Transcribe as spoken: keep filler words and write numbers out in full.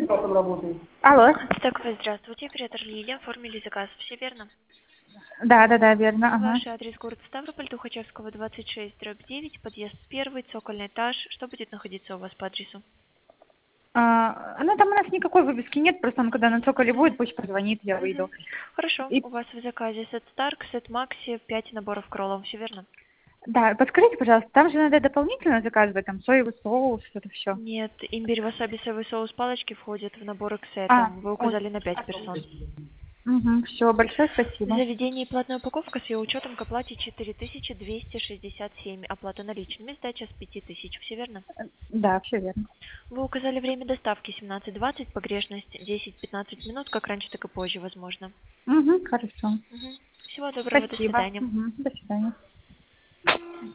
Алло. Такой, здравствуйте, оператор Лилия, оформили заказ, все верно? Да, да, да, верно. Ага. Ваш адрес город Ставрополь, Тухачевского, двадцать шесть, дробь девять, подъезд первый, цокольный этаж. Что будет находиться у вас по адресу? А, ну, там у нас никакой выписки нет, просто он когда на цоколе будет, Мгм. пусть позвонит, я выйду. Мгм. Хорошо, И, у вас в заказе сет Старк, сет Макси, пять наборов кролов, все верно? да, подскажите, пожалуйста, там же надо дополнительно заказывать, там, соевый соус, это все. Нет, имбирь, васаби, соевый соус, палочки входят в наборы к А, сетам. Вы ой, указали на пять персон. угу, все, большое В спасибо. заведении платная упаковка с ее учетом к оплате четыре тысячи двести шестьдесят семь. Оплата наличными, сдача с пяти тысяч. Все верно? Да, все верно. Вы указали время доставки семнадцать двадцать, погрешность десять-пятнадцать минут, как раньше, так и позже, возможно. Угу, хорошо. Мгм. Всего доброго, до Спасибо. свидания. Угу, до свидания.